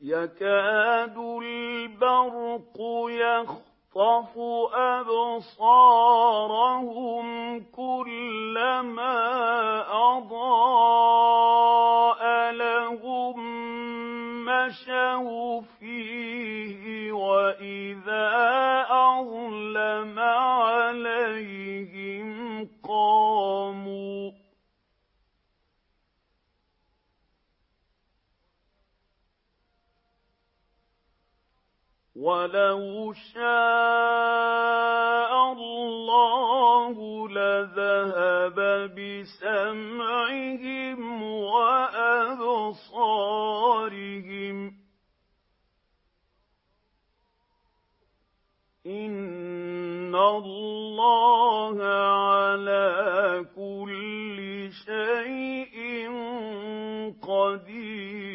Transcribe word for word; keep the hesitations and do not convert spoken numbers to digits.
يكاد البرق يخطف أبصارهم كلما أضاء لهم مشوا فيه وإذا أظلم عليهم قاموا ولو شاء الله لذهب بسمعهم وأبصارهم إن الله على كل شيء قدير